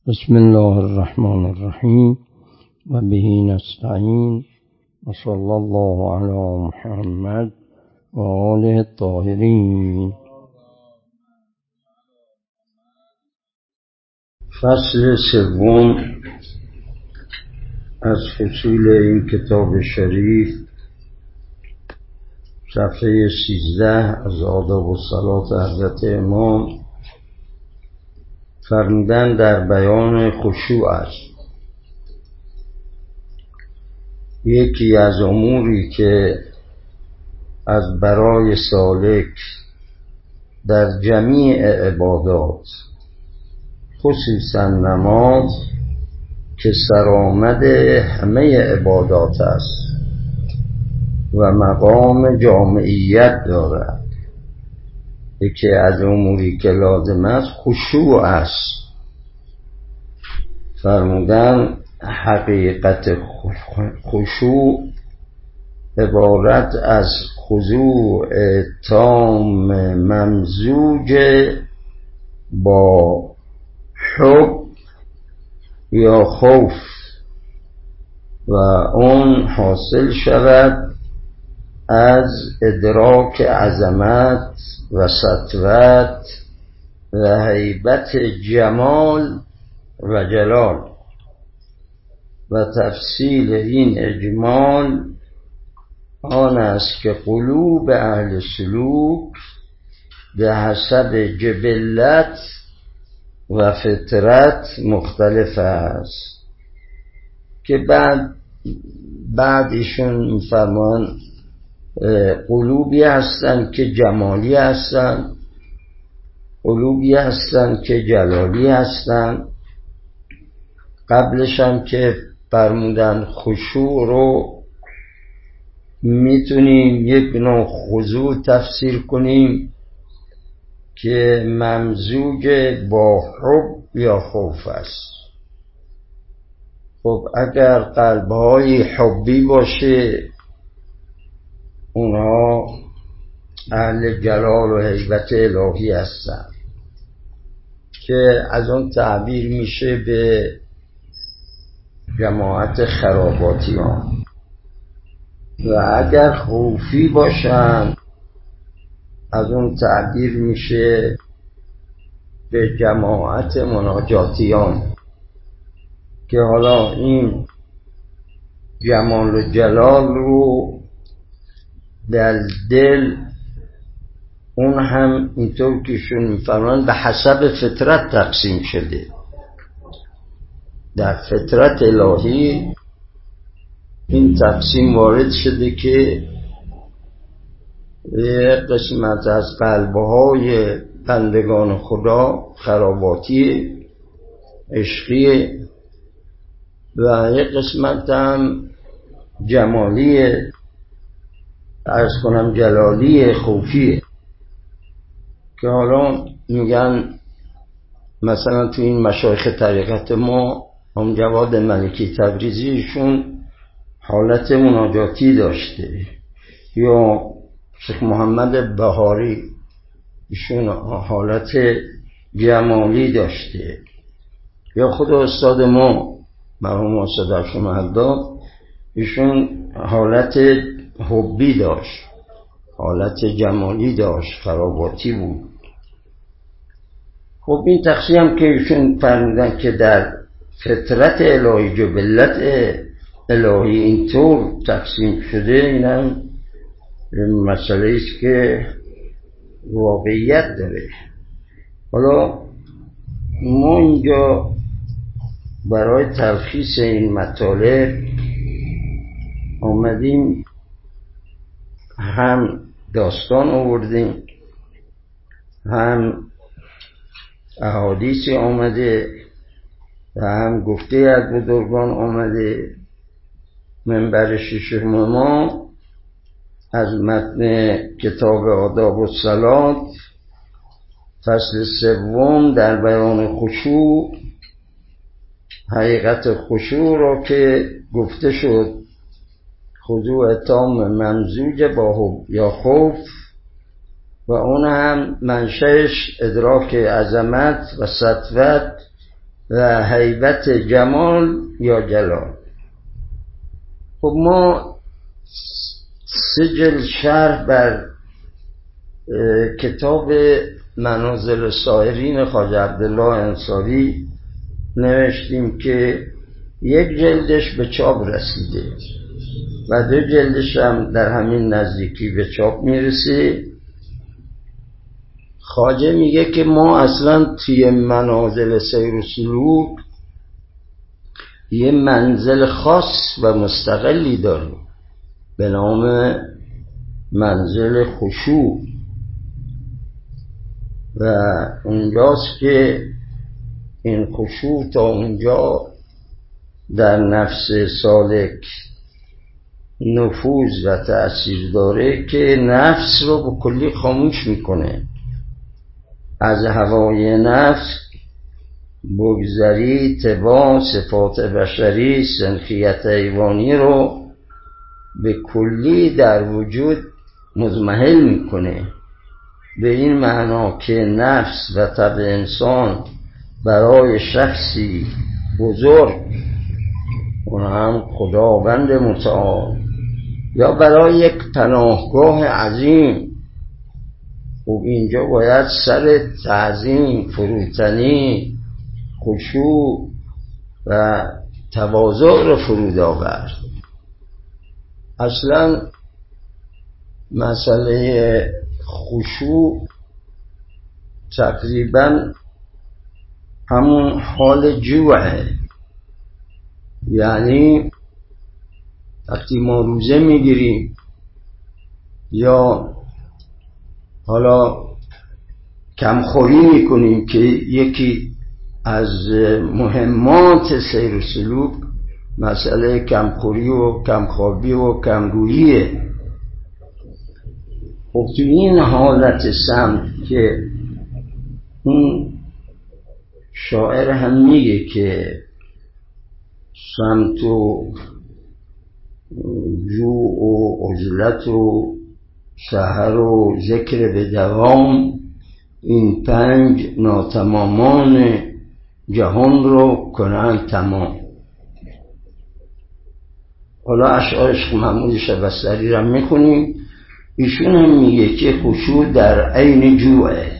بسم الله الرحمن الرحیم و به نستعین و صلی الله علی محمد و آله الطاهرین. فصل سوم از فصول این کتاب شریف، صفحه 13 از آداب الصلاة حضرت امام فرمودن در بیان خشوع است. یکی از اموری که از برای سالک در جمیع عبادات خصوصا نماز که سرآمد همه عبادات است و مقام جامعیت دارد، یکی از اموری که لازم است خشوع است. فرمودن حقیقت خشوع عبارت از خضوع تام ممزوج با حب یا خوف و اون حاصل شود از ادراک عظمت و سطوت و هیبت جمال و جلال. و تفصیل این اجمال آن است که قلوب اهل سلوک به حسب جبلت و فطرت مختلف است، که بعد ایشون میفرمان قلوبی هستند که جمالی هستند، قلوبی هستند که جلالی هستند. قبلش هم که فرمودن خشوع رو میتونیم یک نوع خضوع تفسیر کنیم که ممزوج با حب یا خوف است. خب اگر قلب‌های حبی باشه اونها اهل جلال و هیبت الهی هستن، که از اون تعبیر میشه به جماعت خراباتیان. و اگر خوفی باشن از اون تعبیر میشه به جماعت مناجاتیان، که حالا این جمال و جلال رو در دل اون هم اینطور که شون میفرمان به حسب فطرت تقسیم شده. در فطرت الهی این تقسیم وارد شده که یک قسمت از قلبهای بندگان خدا خراباتی عشقی و یک قسمت هم جمالی، عرض کنم جلالی خوفیه. که حالا میگن مثلا تو این مشایخ طریقت ما هم جواد ملکی تبریزیشون حالت مناجاتی داشته، یا شیخ محمد بهاری ایشون حالت جمالی داشته، یا خود استاد ما مرحوم استاد افشین مهداد ایشون حالت حبی داشت، حالت جمالی داشت، خراباتی بود. خب این تقسیم که ایشون فرمودن که در فطرت الهی جبلت الهی اینطور تقسیم شده، اینم مسئله است که واقعیت داره. حالا ما اینجا برای تلخیص این مطالب آمدیم هم داستان آوردیم، هم احادیثی آمده و هم گفته از بزرگان آمده. منبر ششم ما از متن کتاب آداب الصلاة فصل سوم در بیان خشوع، حقیقت خشوع را که گفته شد خضوع تام ممزوج با حب یا خوف و اون هم منشأش ادراک عظمت و سطوت و هیبت جمال یا جلال. خب ما 3 جلد شرح بر کتاب منازل سایرین خواجه عبدالله انصاری نوشتیم که 1 جلدش به چاپ رسیده و 2 جلدش هم در همین نزدیکی به چاپ میرسه. خواجه میگه که ما اصلا توی منازل سیر و سلوک یه منزل خاص و مستقلی داریم به نام منزل خشوع و اونجاست که این خشوع تا اونجا در نفس سالک نفوذ و تأثیر داره که نفس رو به کلی خاموش میکنه. از هوای نفس بگذری طباع صفات بشری سنخیت حیوانی رو به کلی در وجود مضمحل میکنه، به این معنا که نفس و طبع انسان برای شخصی بزرگ، اون هم خداوند متعال، یا برای یک پناهگاه عظیم، خب اینجا باید سر تعظیم، فروتنی، خشوع و تواضع رو فرود آورد. اصلا مسئله خشوع تقریبا همون حال جوعه، یعنی وقتی ما روزه میگیریم یا حالا کمخوری میکنیم که یکی از مهمات سیر و سلوک مسئله کمخوری و کمخوابی و کمگوییه. خب تو این حالت سمت که اون شاعر هم میگه که سمت و جوع و عزلت و سحر و ذکر به دوام، این 5 ناتمامان جهان رو کنن تمام. حالا اشعار شیخ محمود شبستری رو میخونیم. ایشون هم میگه که خشوع در عین جوعه،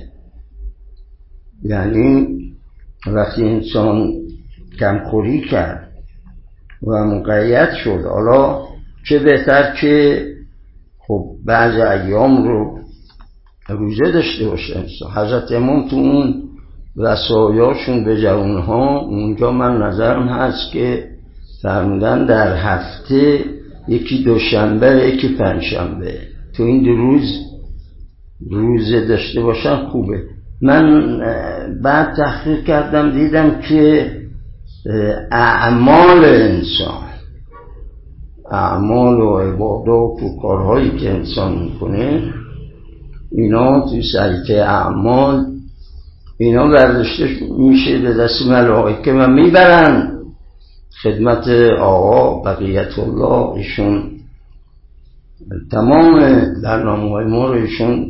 یعنی وقتی انسان کمخوری کرد و مقید شد، حالا چه بهتر که خب بعض ایام رو روزه داشته باشه انسان. حضرت امام تو اون وصایاشون به جوانها اونجا من نظرم هست که فرمودن در هفته یکی دوشنبه یکی پنجشنبه، تو این 2 روز روزه داشته باشن خوبه. من بعد تحقیق کردم دیدم که اعمال انسان، اعمال و عبادات و کارهایی که انسان میکنه، اینا توی صحیفه اعمال اینا برداشته میشه به دست ملائکه و میبرن خدمت آقا بقیت الله. ایشون تمام برنامه‌های ما رو ایشون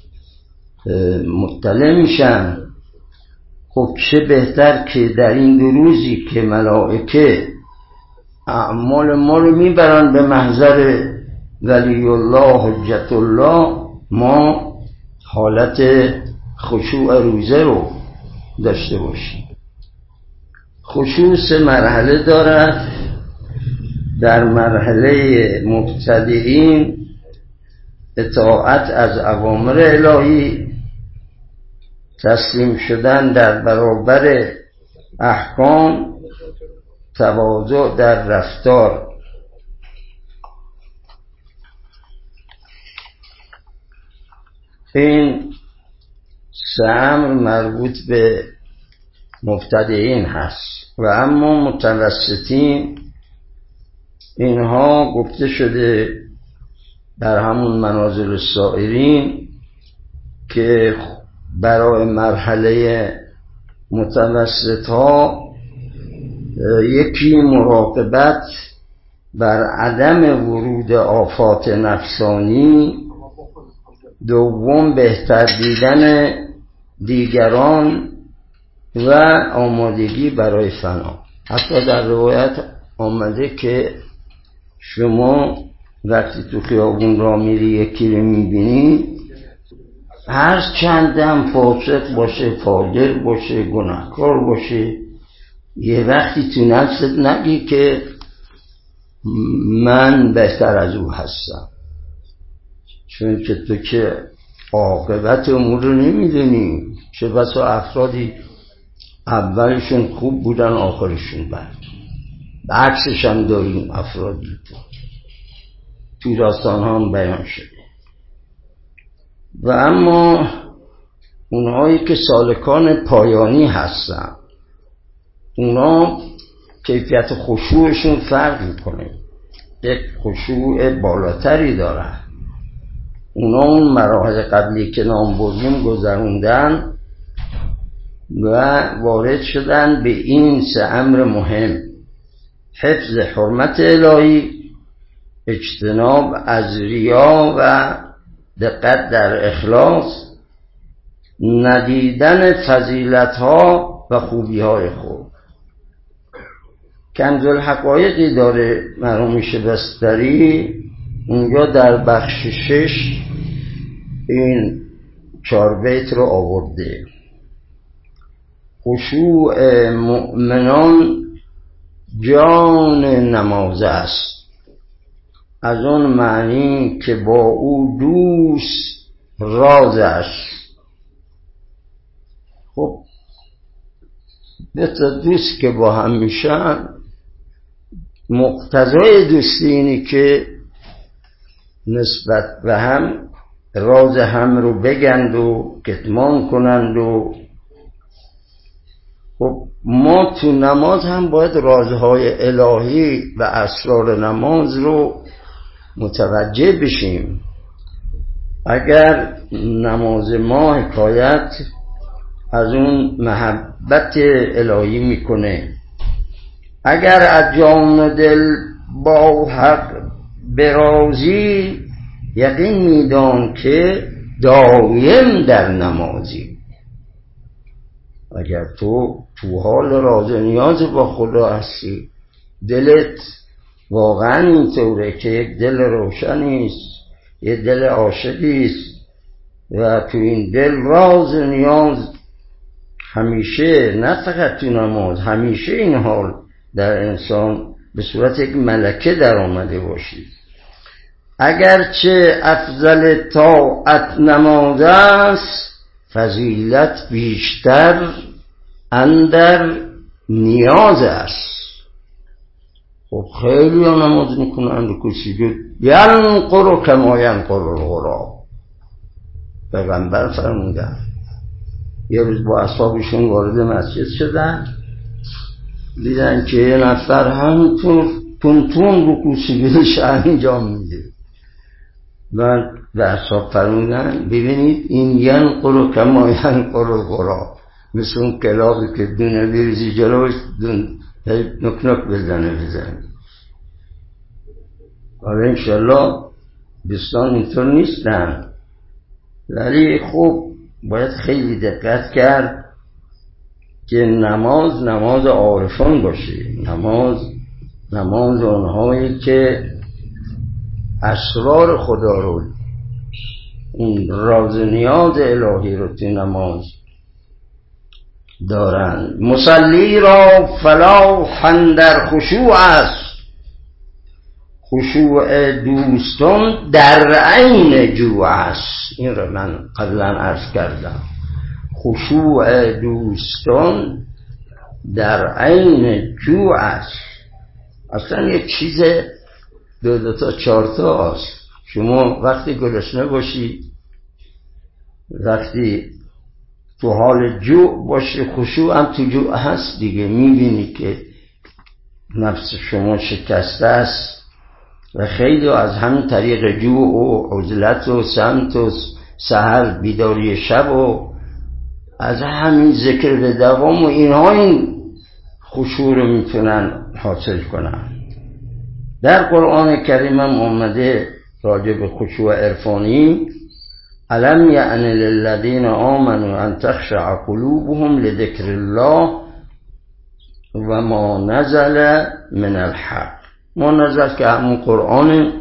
مطلع میشن. خب چه بهتر که در این 2 روزی که ملائکه اعمال ما رو میبرن به محضر ولی الله حجت الله، ما حالت خشوع روزه رو داشته باشیم. خشوع 3 مرحله دارد. در مرحله مبتدئین اطاعت از اوامر الهی، تسلیم شدن در برابر احکام، تواضع در رفتار. این 3 امر مربوط به مبتدئین هست و اما متوسطین اینها گفته شده در همون منازل السائرین که برای مرحله متوسط ها یکی مراقبت بر عدم ورود آفات نفسانی، دوم بهتر دیدن دیگران و آمادگی برای فنا. حتی در روایت آمده که شما وقتی تو خیابون را میری یکی رو میبینی، هر چندم فاسق باشه، فاجر باشه، گناهکار باشه، یه وقتی تو نفست نگی که من بهتر از او هستم، چون که تو که عاقبت امور رو نمیدونی. چه بسا افرادی اولشون خوب بودن آخرشون بد. عکسش هم داریم، افرادی تو داستان هم بیان شده. و اما اونهایی که سالکان پایانی هستن، اونا کیفیت خشوعشون فرق میکنه، یک خشوع بالاتری دارن. اونا اون مراحل قبلی که نام بردیم گذروندن و وارد شدن به این سه امر مهم: حفظ حرمت الهی، اجتناب از ریا و دقت در اخلاص، ندیدن فضیلت‌ها و خوبی‌های خود. کنز الحقایقی داره مرحوم شبستری، اونجا در بخش 6 این 4 بیت رو آورده. خشوع مؤمنان جان نماز است، از اون معنی که با او دوست رازش. خب دو تا دوست که با هم میشن، مقتضای دوستی اینی که نسبت به هم راز هم رو بگند و کتمان کنند. و خب ما تو نماز هم باید رازهای الهی و اسرار نماز رو متوجه بشیم. اگر نماز ما حکایت از اون محبت الهی میکنه، اگر از جان و دل با حق برازی، یقین میدان که دایم در نمازی. اگر تو حال راز و نیاز با خدا هستی، دلت واقعا اینطوره که یک دل روشنیست، یک دل عاشقیست و تو این دل راز و نیاز همیشه، نه فقط تو نماز، همیشه این حال در انسان به صورت یک ملکه در آمده باشید. اگرچه افضل طاعت نماز است، فضیلت بیشتر اندر نیاز است. خب خیلی ها نماز میکنند و کسیده ینقر کما ینقر الغراب. پیغمبر فرمودن یه روز با اصحابشون وارد مسجد شدن، دیدن که یه نفر همینطور تون رو کوسیدهش انجام میده. و به اصحاب فرمودن ببینید این ینقر کما ینقر الغراب، مثل اون کلاقی که دونه بریزی جلوش نک نک بزنه. حالا انشالله دوستان اینطور نیستن، ولی خب باید خیلی دقت کرد که نماز عارفان باشه، نماز اونهایی که اسرار خدا رو، اون راز نیاز الهی رو تو نماز دارن. مصلی را فلاح اندر خشوع است، خشوع دوستان در عین جوع است. این رو من قبلا عرض کردم، خشوع دوستان در عین جوع است. اصلا یک چیز دو تا چهار تا است. شما وقتی گرسنه باشی، وقتی تو حال جوع باشی، خشوع هم تو جوع هست دیگه. میبینی که نفس شما شکسته است و خیلی از همین طریق جوع و عزلت و سمت و سحر بیداری شب و از همین ذکر به دوام و اینها این خشوع رو میتونن حاصل کنن. در قرآن کریم هم آمده راجع به خشوع عرفانی: الم یعن للذین آمنوا ان تخشع قلوبهم لذکر الله و ما نزل من الحق. ما نزل که همون قرآن.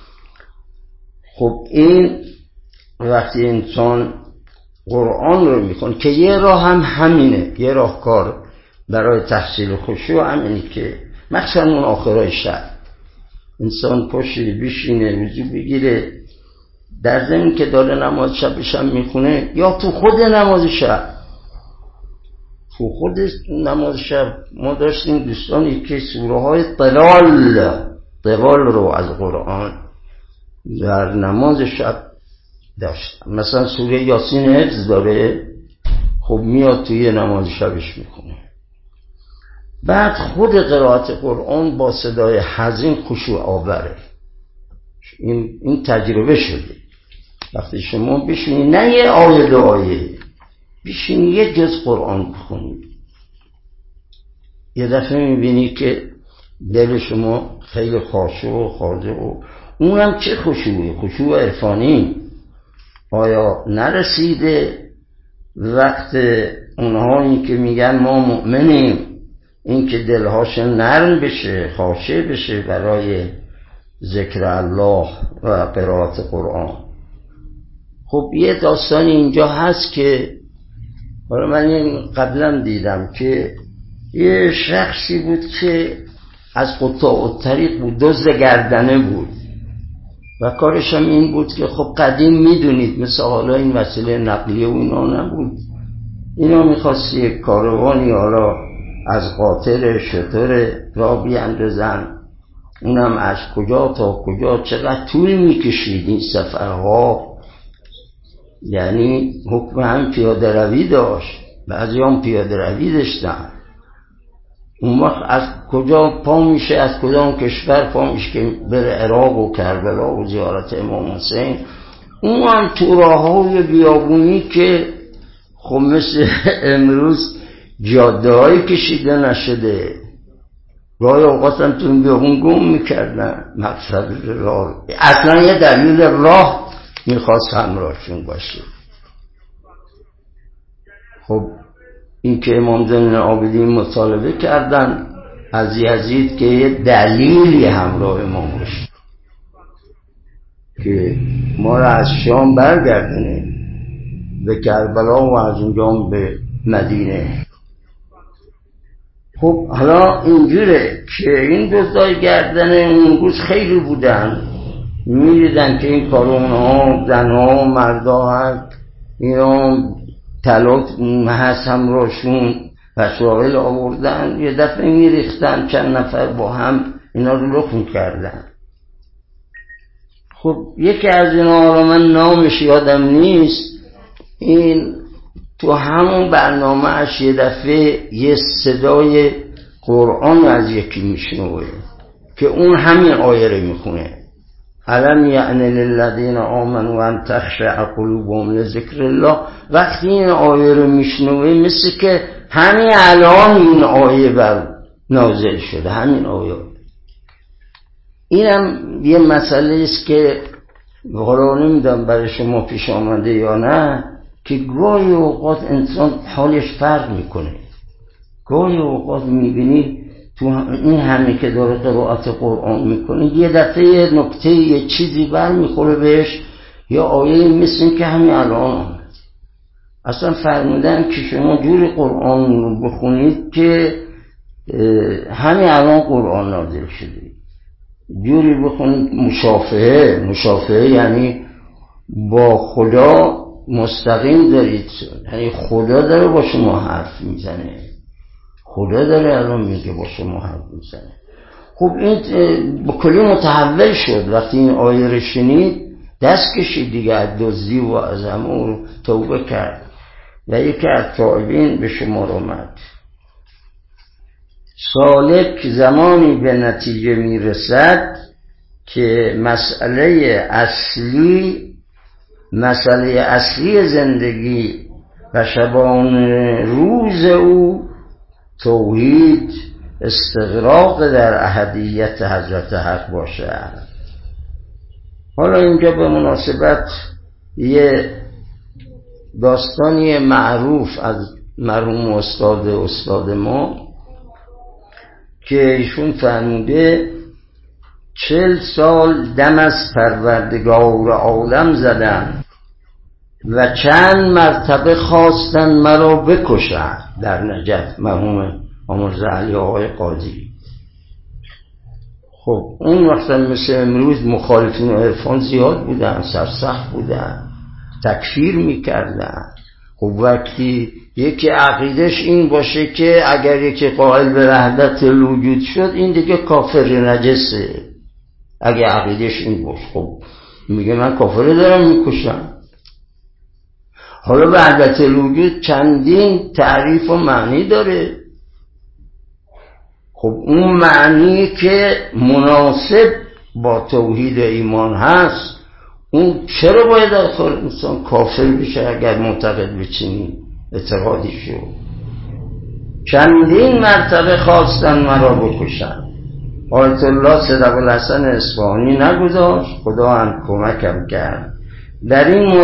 خب این وقتی انسان قرآن رو میخونه که یه راه هم همینه، یه راهکار برای تحصیل خشوع همینه که مخصوصا اون آخرای شب انسان پشت بشینه وضو بگیره، در ضمن که داره نماز شبش هم میخونه یا تو خود نماز شب. تو خود نماز شب ما داشتیم دوستانی که سوره های طوال رو از قرآن در نماز شب داشتم. مثلا سوره یاسین حفظ داره، خب میاد توی نماز شبش میخونه. بعد خود قرائت قرآن با صدای حزین خشوع آوره. این تجربه شده. وقتی شما بشینی نه یه آیه دو آیه، بشینی یه جز قرآن بخونی، یه دفعه میبینی که دل شما خیلی خاشع و خاضع و اونم چه خشوعی؟ خشوع عرفانی. آیا نرسیده وقت اونهایی که میگن ما مؤمنیم این که دلهاشون نرم بشه، خاشع بشه برای ذکر الله و قرائت قرآن؟ خب یه داستان اینجا هست که حالا من این قبلا دیدم که یه شخصی بود که از قطاع الطریق بود، دزد گردنه بود و کارش هم این بود که خب قدیم میدونید مثل حالا این وسیله نقلیه و اینا نبود، اینا میخواست یک کاروانی حالا از قاطر شتر را بیاندازن، اونم از کجا تا کجا، چقدر طول میکشید این سفرها. یعنی حکم هم پیاده روی داشت، بعضی هم پیاده روی داشتن. اون وقت از کجا پا میشه، از کدام کشور پا میشه که بره عراق و کربلا و زیارت امام حسین. اون هم تو راه‌های بیابونی که خب مثل امروز جاده های کشیده نشده، گاهی اوقات هم تو این بیابون گم میکردن. مقصد راه اصلا یه دلیل راه میخواست همراهشون باشه. خب این که امام زین العابدین مطالبه کردن از یزید که یه دلیلی همراه ما باشه که ما را از شام برگردونه به کربلا و از اونجا به مدینه. خب حالا اینجوره که این دزدای گردنه اون روز خیلی بودن، می‌دیدن که این کارونها زنها و مردا هست، اینا طلا هست همراهشون و شاغل آوردن، یه دفعه میریختن چند نفر با هم اینا رو لخ میکردن. خب یکی از اینا رو من نامش یادم نیست، این تو همون برنامه اش یه دفعه یه صدای قرآن از یکی میشنوه که اون همین آیه رو میخونه، الم یعن للذین آمنوا ان تخشع قلوبهم لذکر الله. وقتی این آیه رو میشنوه مثل که همین الان این آیه بر نازل شده، همین آیه. اینم یه مسئله است که حالا نمیدونم برای شما پیش آمده یا نه، که گاهی اوقات انسان حالش فرق میکنه. گاهی اوقات میبینی تو این همه که داره قرائت قرآن میکنه یه دفعه یه نکته یه چیزی بر میخوره بهش، یا آیه مثل که همین الان آمد. اصلا فرمودن که شما جوری قرآن رو بخونید که همین الان قرآن نازل شده، جوری بخونید مشافهه یعنی با خدا مستقیم دارید، یعنی خدا داره با شما حرف میزنه، خدا داره الان میگه با شما حرف میزنه. خب این با کلی متحول شد. وقتی این آیه رو شنید دست کشید دیگه از دزدی و از همون توبه کرد و یکی از تائبین به شما آمد. سالک زمانی به نتیجه میرسد که مسئله اصلی زندگی و شبانه روز او توحید، استغراق در احدیت حضرت حق باشه. حالا اینجا به مناسبت یه داستانی معروف از مرحوم استاد ما که ایشون فرموده 40 سال دم از پروردگار عالم زدن و چند مرتبه خواستن مرا بکشن در نجف، مرحوم آمرزه علی آقای قاضی. خب اون وقتا مثل امروز مخالفین عرفان زیاد بودن، سرسخت بودن، تکفیر میکردن. خب وقتی یکی عقیدش این باشه که اگر یکی قائل به وحدت الوجود شد این دیگه کافر نجسه، اگه عقیدش این باشه، خب میگه من کافر دارم میکشم. حالا وحدت الوجود چندین تعریف و معنی داره. خب اون معنی که مناسب با توحید ایمان هست اون چرا باید آخر انسان کافر بشه اگر معتقد به چنین اعتقادی شد؟ چندین مرتبه خواستن مرا بکشن، آیت الله صدقالحسن اصفهانی نگذاشت، خدا هم کمکم کرد. در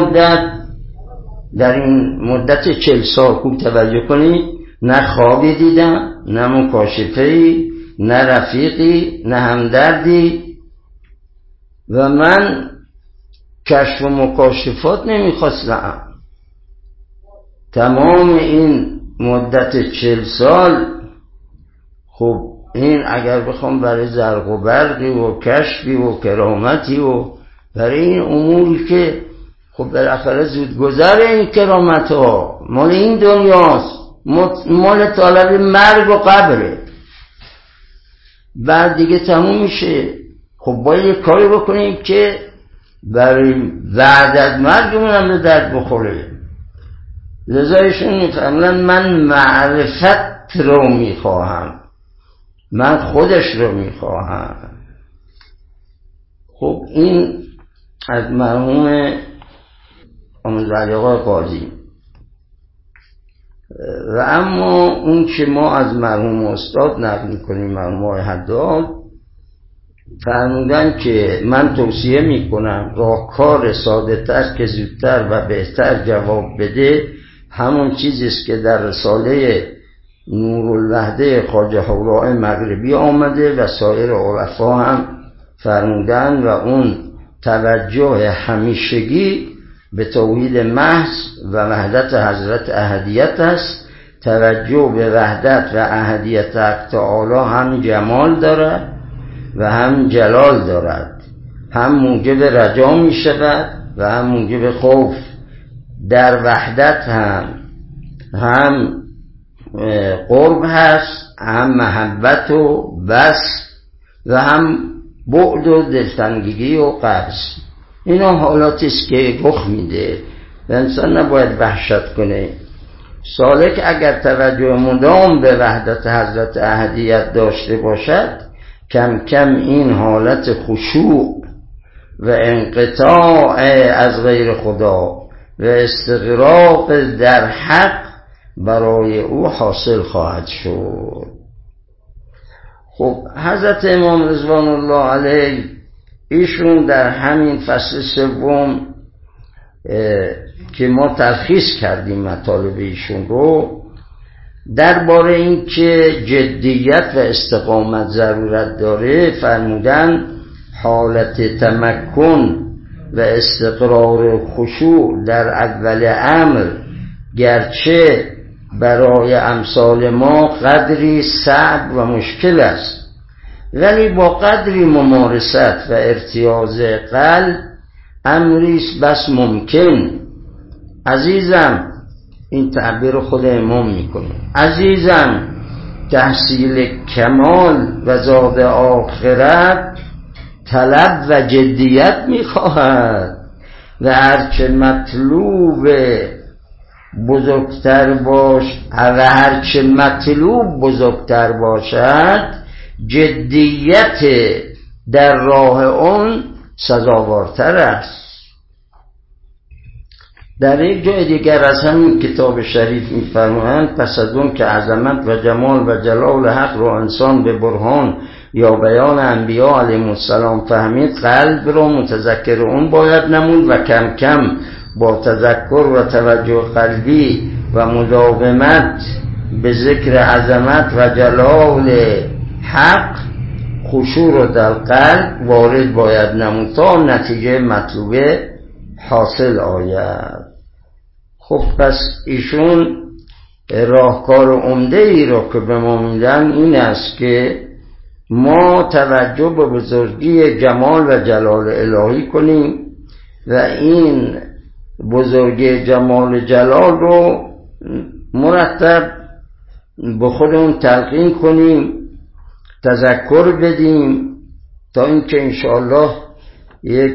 این مدت 40 سال خوب توجه کنید، نه خوابی دیدم، نه مکاشفه‌ای، نه رفیقی، نه همدردی، و من کشف و مکاشفات نمیخواستم. تمام این مدت 40 سال خب این اگر بخوام برای زرق و برقی و کشفی و کرامتی و برای این اموری که خب بالاخره زودگذر این کرامت ها مال این دنیاست، مال طالب مرگ و قبره، بعد دیگه تموم میشه. خب باید یک کاری بکنیم که برای بعد از مرگمون هم به درد بخوره. لذا ایشون میفهمن من معرفت رو میخواهم، من خودش رو میخواهم. خب این از مرحوم آمرزه علی آقای قاضی. و اما اون که ما از مرحوم استاد نقل میکنیم، مرحوم آقای حداد فرمودن که من توصیه میکنم راهکار ساده تر که زودتر و بهتر جواب بده همون چیزیست که در رساله نورالوحده خواجه حوراء مغربی آمده و سایر عرفا هم فرمودن، و اون توجه همیشگی به توحید محض و وحدت حضرت احدیت است. توجه به وحدت و احدیت حق تعالی هم جمال دارد و هم جلال دارد، هم موجب رجا می شود و هم موجب خوف. در وحدت هم قرب هست، هم محبت و بس، و هم بعد و دلتنگی و قبض. اینا حالاتی است که رخ میده و انسان نباید وحشت کنه. سالک اگر توجه مدام به وحدت حضرت احدیت داشته باشد کم کم این حالت خشوع و انقطاع از غیر خدا و استغراق در حق برای او حاصل خواهد شد. خب حضرت امام رضوان الله علیه ایشون در همین فصل سوم که ما تلخیص کردیم مطالب ایشون رو درباره این که جدیت و استقامت ضرورت داره فرمودن حالت تمکن و استقرار خشوع در اول امر گرچه برای امثال ما قدری صعب و مشکل است، ولی با قدری ممارست و ارتیاض قلب امریست بس ممکن. عزیزم، این تعبیر خود امام میکنه، عزیزم تحصیل کمال و زاد آخرت طلب و جدیت میخواهد و هرچه مطلوب بزرگتر باشد جدیت در راه اون سزاوارتر است. در یک جای دیگر از همین کتاب شریف می‌فرمایند پس از اون که عظمت و جمال و جلال حق را انسان به برهان یا بیان انبیاء علیهم السلام فهمید، قلب را متذکر اون باید نمود و کم کم با تذکر و توجه قلبی و مداومت به ذکر عظمت و جلال حق خشوع رو در قلب وارد باید نمود تا نتیجه مطلوبه حاصل آید. خب پس ایشون راهکار عمده ای را که به ما میدن این است که ما توجه به بزرگی جمال و جلال الهی کنیم و این بزرگی جمال جلال رو مرتب به خودمون تلقین کنیم، تذکر بدیم تا اینکه انشاءالله یک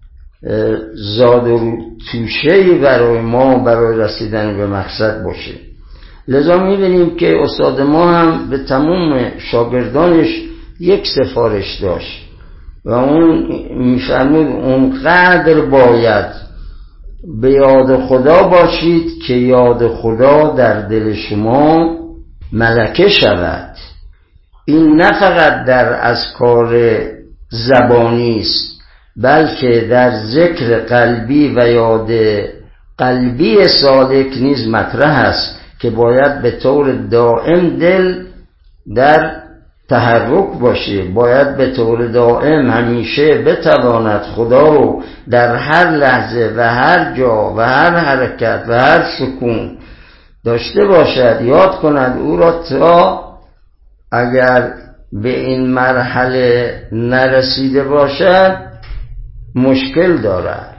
زاد و توشه‌ای برای ما برای رسیدن به مقصد باشه. لذا می‌بینیم که استاد ما هم به تمام شاگردانش یک سفارش داشت و اون می‌فرمود اونقدر باید به یاد خدا باشید که یاد خدا در دل شما ملکه شود. این نه فقط در اذکار زبانی است بلکه در ذکر قلبی و یاد قلبی سالک نیز مطرح است که باید به طور دائم دل در تحرک باشه، باید به طور دائم همیشه بتواند خدا رو در هر لحظه و هر جا و هر حرکت و هر سکون داشته باشد، یاد کند او را تا اگر به این مرحله نرسیده باشد مشکل دارد.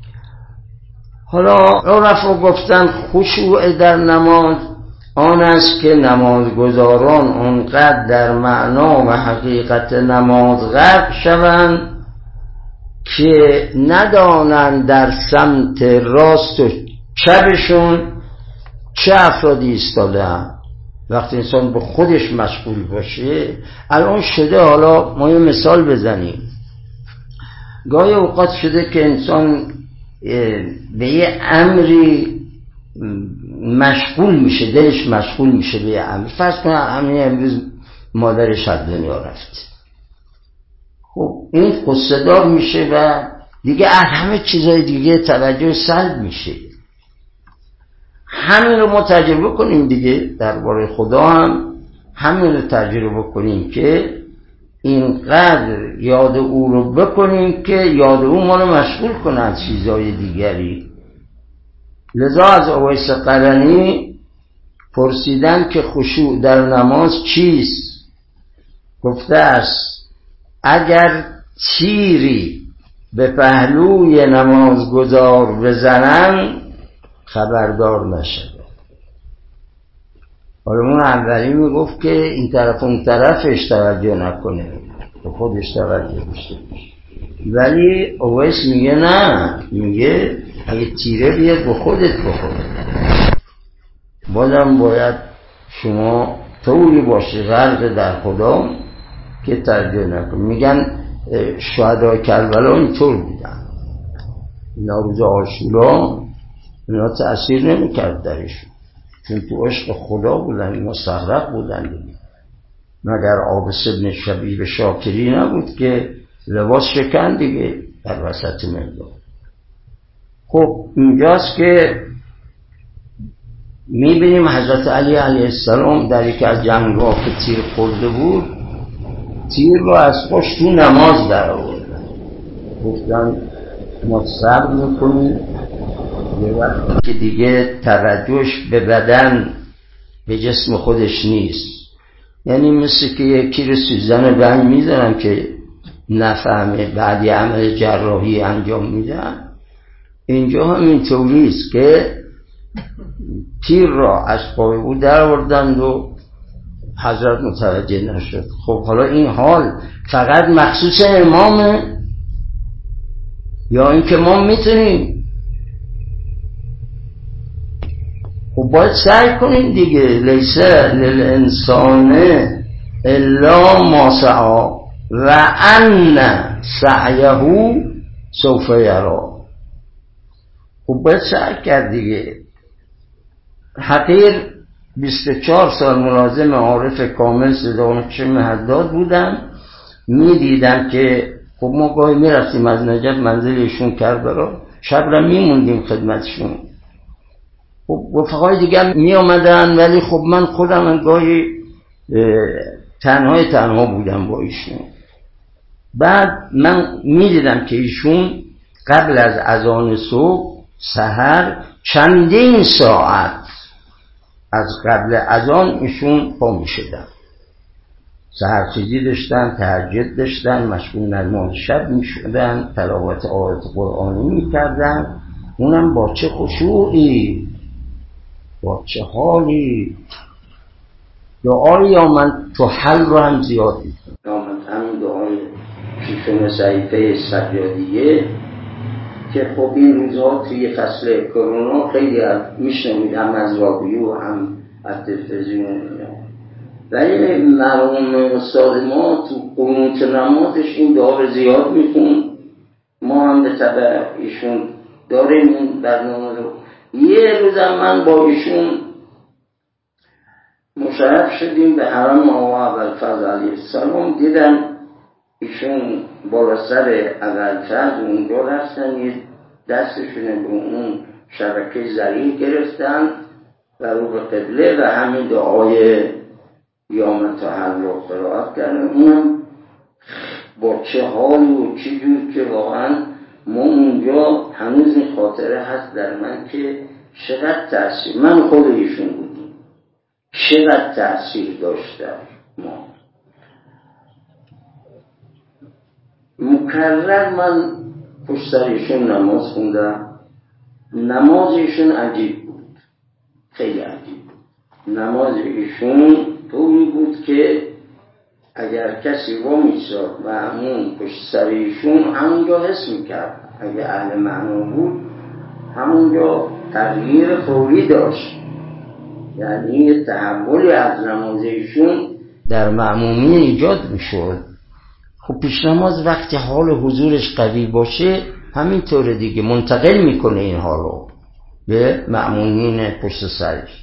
حالا عرفا گفتن خشوع در نماز آن است که نمازگزاران اونقدر در معنا و حقیقت نماز غرق شوند که ندانند در سمت راست و چپشون چه افرادی ایستاده‌اند. وقتی انسان به خودش مشغول باشه، الان شده، حالا ما یه مثال بزنیم، گاهی اوقات شده که انسان به یه امری مشغول میشه، دلش مشغول میشه به یه امر. فرض کنم همین امروز مادرش از دنیا رفت، خب این غصه‌دار میشه و دیگه از همه چیزای دیگه توجه سلب میشه. همین رو ما تجربه کنیم دیگه درباره خدا هم همین رو تجربه کنیم که اینقدر یاد او رو بکنیم که یاد او ما رو مشغول کنه از چیزای دیگری. لذا از اویس قرنی پرسیدن که خشوع در نماز چیست؟ گفته است اگر تیری به پهلوی نمازگزار بزنن خبردار نشد. حالا اون اولی میگفت که این طرف اون طرفش توجه نکنه، به خودش توجه داشته باشه، ولی اویس میگه نه، میگه اگه تیره بیاد به خودت بخوره. بازم باید شما طوری باشه غرق در خدا که توجه نکنه. میگن شهدای کربلا اینطور بودن، اینا روز عاشورا اینا تأثیر نمیکرد درشون، چون تو عشق خدا بودن، اینا مستغرق بودن دیگه. مگر عابس ابن شبیب شاکری نبود که لباس شکن دیگه در وسط میدان. خب اینجاست که میبینیم حضرت علی علیه السلام در یکی از جنگ‌ها که تیر خورده بود، تیر رو از خوش تو نماز در آوردن، گفتن ما صبر میکنیم یه وقتی که دیگه توجهش به بدن به جسم خودش نیست. یعنی مثل که یکی رو سوزن بند میذارن که نفهمه، بعد یه عمل جراحی انجام میدن. اینجا هم اینطوری است که تیر را از پای او در آوردند و حضرت متوجه نشد. خب حالا این حال فقط مخصوص امامه یا اینکه ما میتونیم؟ خب باید سعی کنیم دیگه. لیسه للانسان الا ما سعی و ان سعیه سوف یرا. خب باید سعی کرد دیگه. حقیر 24 سال ملازم عارف کامل صدانشم حداد بودم، میدیدم که خب ما گاهی میرفتیم از نجف منزل ایشون کربلا، شب را میموندیم خدمتشون. خب رفقای دیگه می آمدن، ولی خب من خودم گاهی تنها بودم با ایشون. بعد من می دیدم که ایشون قبل از اذان صبح سحر چندین ساعت از قبل اذان ایشون پا می شدن، سحرچیزی داشتن، تهجد داشتن، مشغول نماز شب می شدن، تلاوت آیات قرآنی می کردن. اونم با چه خشوعی، با چه حالی. دعای یا من تو حل رو هم زیاد میکنم، یا من همین دعای شیشم صحیفه سجادیه که خب این روزها توی فصل کرونا خیلی میشنوید، هم از رادیو و هم از تلویزیون. ولی مرحوم استاد ما تو قنوت نمازش این دعا رو زیاد میخون. ما هم به تبع ایشون داریم این برنامه رو. یه روزم من با ایشون مشرف شدیم به حرم آقا ابوالفضل علیه السلام. دیدم ایشون بالا سر ابوالفضل اونجا رفتن، یه دستشون به اون شبکه زریع گرفتن و رو به قبله و همین دعای یا من تا حل رو قرائت کردن. اونم با چه حال و چه جور که واقعا ما اونجا هنوز این خاطره هست در من که چقدر تأثیر، من خود ایشون بودیم، چقدر تأثیر داشته. ما مکرر من پشت سر ایشون نماز خوندم. نماز ایشون عجیب بود، خیلی عجیب بود. نماز ایشون طوری بود که اگر کسی وا می‌شد و همون پشت سر ایشون همونجا حس میکرد، اگر اهل معنا بود همونجا تغییر فوری داشت، یعنی یه تحولی از نماز ایشون در مأمومین ایجاد میشد. خب پیش نماز وقتی حال حضورش قوی باشه همینطوره دیگه، منتقل میکنه این حالو به مأمومین پشت سرش.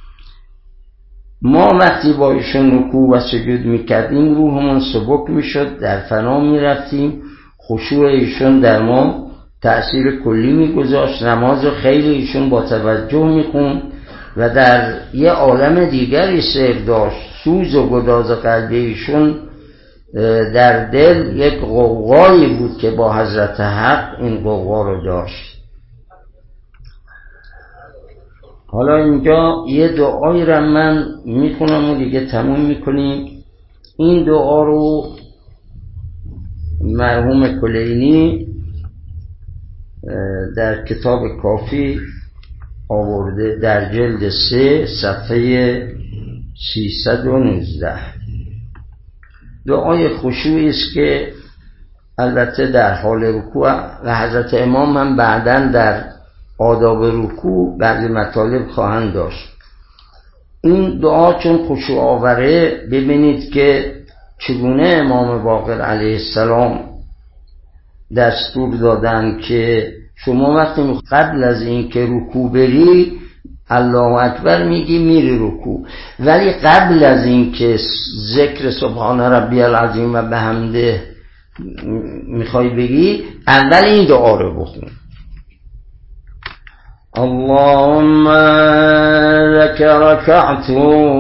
ما وقتی با ایشون رکوع و سجود میکردیم روحمون سبک میشد، در فنا میرفتیم، خشوع ایشون در ما تأثیر کلی میگذاشت. نماز رو خیلی ایشون با توجه میخوند و در یه عالم دیگری سیر داشت. سوز و گداز قلبی ایشون در دل یک غوغایی بود که با حضرت حق این غوغا رو داشت. حالا اینجا یه دعایی رو من میخونم و دیگه تموم میکنیم. این دعا رو مرحوم کلینی در کتاب کافی آورده در جلد 3 صفحه 319. دعای خشوعی است که البته در حال رکوع و حضرت امام هم بعداً در آداب رکوع بعضی مطالب خواهند داشت. این دعا چون خشوع آوره، ببینید که چگونه امام باقر علیه السلام دستور دادن که شما وقتی قبل از این که رکوع بری الله اکبر میگی میری رکوع، ولی قبل از این که ذکر سبحان ربی العظیم و بحمده میخوای بگی اول این دعا رو بخون. اللهم لك ركعت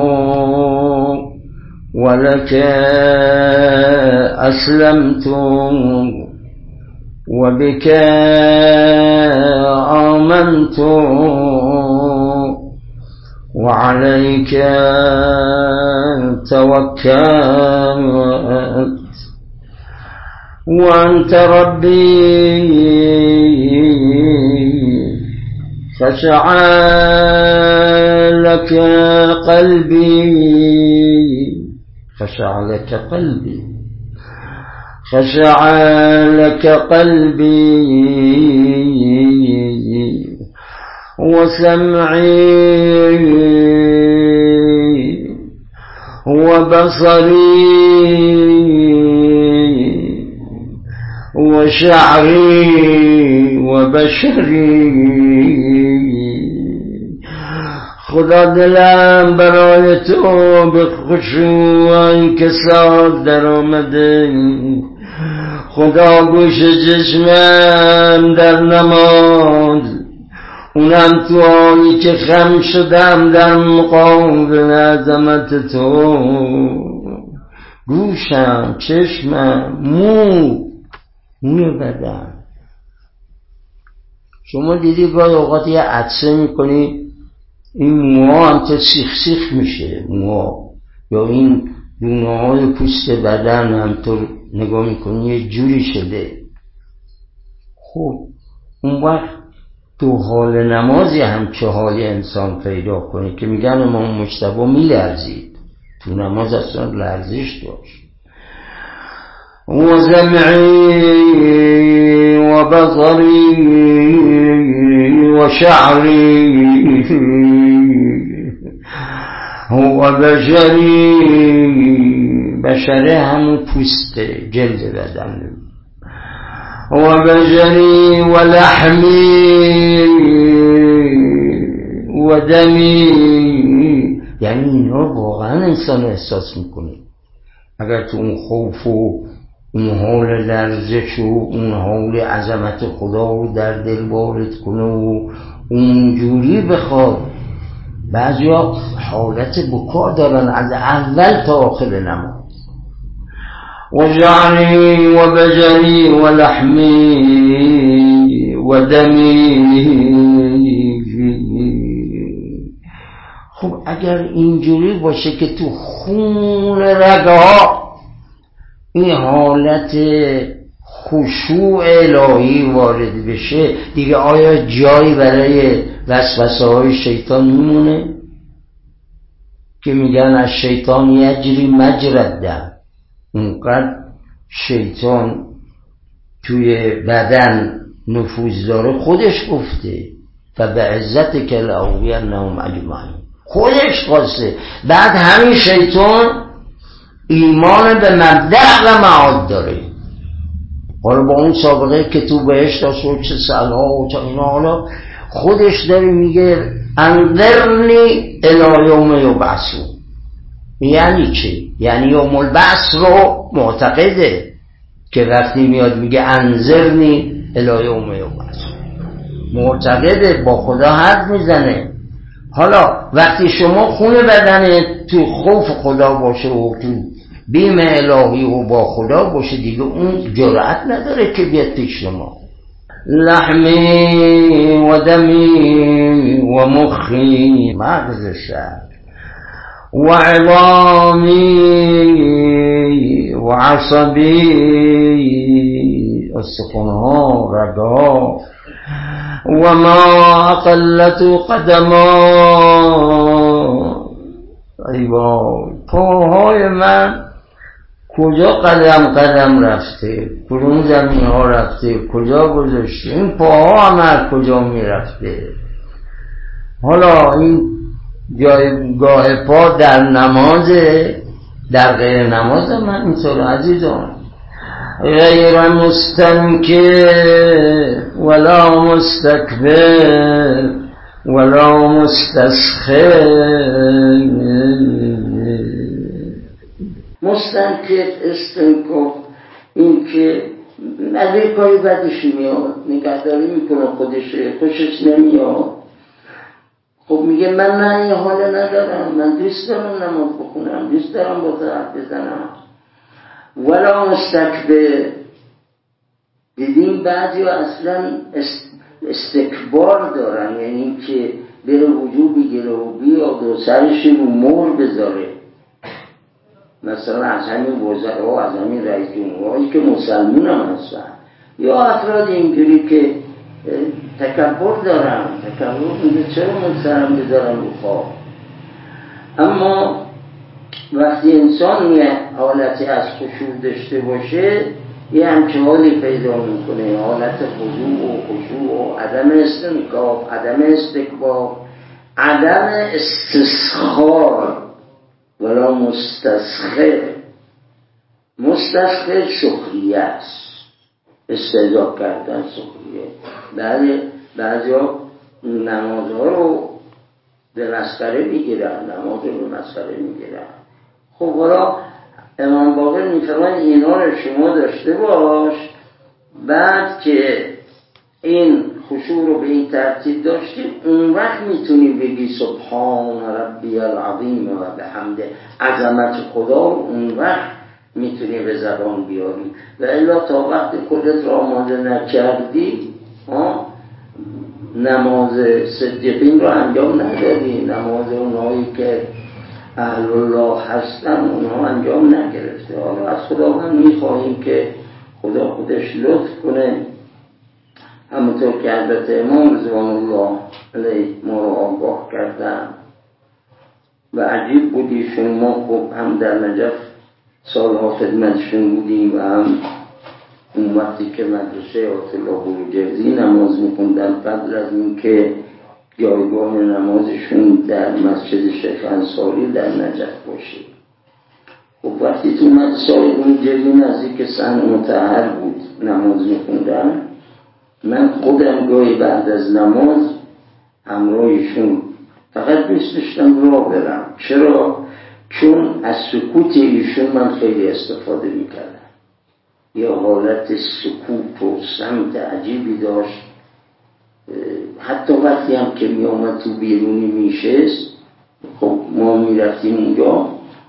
ولك أسلمت وبك آمنت وعليك توكلت وأنت ربي خشع لك قلبي خشع لك قلبي خشع لك قلبي وسمعي وبصري وشعري وبشري. خدا دلم برای تو به خشوع و انکسار در آمده، خدا گوش چشمم در نماز، اونم تو آنی که خم شدم در مقابل عظمت تو. گوشم، چشمم، موی بدن. شما دیدی گاهی اوقات یه عطسه میکنی این موها هم تا سیخ سیخ میشه موها، یا این دونه های پوست بدن هم تو نگاه میکنی یه جوری شده. خب اون وقت تو حال نمازی هم چه حالی انسان پیدا کنه که میگن امام مجتبی میلرزید تو نماز، اصلا لرزش داشت. و سمعی و بصری و شعری و بشری همون پوسته جلد بدن، و بشری و لحمی و دمی، یعنی اینا واقعا انسان احساس میکنه. اگر تو اون خوف و اون حال لرزش و اون حال عظمت خدا رو در دل وارد کنه و اونجوری بخواد، بعضی ها حالت بکا دارن از اول تا آخر نماز. و جعلی و بجری و لحمی و دمی. خب اگر اینجوری باشه که تو خون رگها این حالت خشوع الهی وارد بشه، دیگه آیا جایی برای وسوسه های شیطان میمونه؟ که میگن از شیطان یجری مجری الدم، اونقدر شیطان توی بدن نفوذ داره، خودش گفته فبعزتک لأغوینهم اجمعین، خودش خواسته. بعد همین شیطان ایمان به مبدأ و معاد داره. حالا با اون سابقه که تو بهشت داشت و چه سالها و چه اینا، حالا خودش داره میگه انذرنی الی یوم یبعثون. یعنی چی؟ یعنی یوم البعث رو معتقده که وقتی میاد میگه انذرنی الی یوم یبعثون، معتقده، با خدا حرف میزنه. حالا وقتی شما خون بدنت تو خوف خدا باشه و تو بیم الهی و با خدا باشه، دیگه اون جرأت نداره که بیاد پیش شما. لحمی و دمی و مخی، مغزش و عظامی و عصبی، استخوانها، رگها، و ما اقلت قدما. ای وای، پاهای من کجا قدم رفته، کدوم زمین ها رفته، کجا گذاشته، این پاها هم کجا می رفته. حالا این جایگاه پا در نمازه، در غیر نماز من اینطور عزیزان، غیر مستنکر ولا مستکبر ولا مستسخر. مستنکر، استنکاف، این که از کاری بدش میاد، نگهداری میکنه خودشه، خوشش نمیاد. خب میگه من نه این حال ندارم، من دوست دارم نماز بخونم، دوست دارم با حرف بزنم. ولا مستکبر، دیدیم بعضی اصلا استکبار دارن، یعنی که بره وجوبی گره و بیاد و سرش رو مهر بذاره. مثلا از همین وزرا، از همین رئیس جمهورهایی که مسلمون هم هستن، یا افراد اینجوری که تکبر دارن، تکبر میگه چرا من سرم بذارم رو خواب. اما وقتی انسان یه حالتی از خشوع داشته باشه، یه همچه حالی پیدا میکنه، حالت خشوع و عدم استنکاف، عدم استکبار، عدم استسخار ولا مستسخر. مستسخر سخریه است، استهزا کردن، سخریه. بعضی ها نمازها رو به مسخره میگیرن، نماز رو به مسخره میگیرن. خب حالا امام باقر میفرماید اینا رو شما داشته باش، بعد که این خشوع رو به این ترتیب داشتی اون وقت میتونی بگی سبحان ربی العظیم و بحمده، عظمت خدا اون وقت میتونی به زبان بیاری. و الا تا وقت خودت را آماده نکردی نماز صدیقین رو انجام ندادی، نماز اونهایی که اهل الله هستن اونها انجام نگرفته. حالا از خداوند میخواهیم که خدا خودش لطف کنه، همونطور که حضرت امام رضوان الله علیه ما رو آگاه کردن. و عجیب بودیشون، ما خب هم در نجف سالها خدمتشون بودیم و هم اون وقتی که مدرسه آیت الله بروجردی نماز میخوندن قبل از این که جایگاه نمازشون در مسجد شیخ انصاری در نجف باشه. خب وقتی تو مدرسه آیت الله بروجردی نزدیک سن مطهر بود نماز میخوندن، من خودم گاهی بعد از نماز همراهشون فقط دوست داشتم راه برم. چرا؟ چون از سکوت ایشون من خیلی استفاده میکردم. یه حالت سکوت و سمت عجیبی داشت. حتی وقتی هم که می آمد تو بیرونی میشست، خب ما میرفتیم اونجا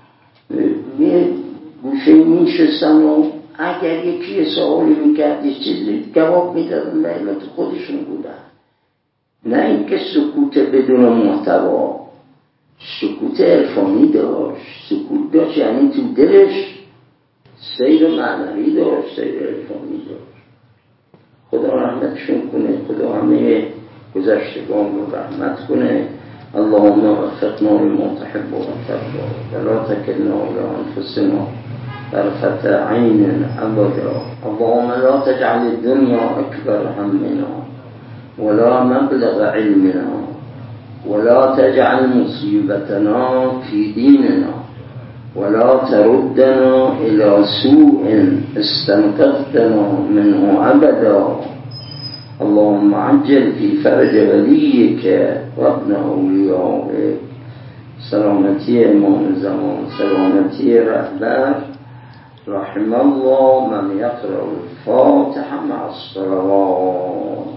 یه گوشه میشستن و اگر یکی سوالی میکرد یه چیزی جواب میدادن و اینا تو خودشون بودن. نه اینکه سکوت بدون محتوا، سکوت عرفانی داشت. سکوت داشت یعنی تو دلش سیر معنوی داشت، سیر عرفانی داشت. خدا رحمتشون کنه، خدا همه گذشتگان رو رحمت کنه. اللهم وفقنا لما تحب وترضى ولا تكلنا الى انفسنا طرفة عين ابدا. اللهم لا تجعل الدنيا اكبر همنا ولا مبلغ علمنا ولا تجعل مصيبتنا في ديننا ولا تردنا إلى سوء استنقذتنا منه أبدا. اللهم عجل في فرج وليك وابن أوليائك. سلامتی امام زمان، سلامتی رهبر. رحم الله من يقرأ الفاتحة مع الصلوات.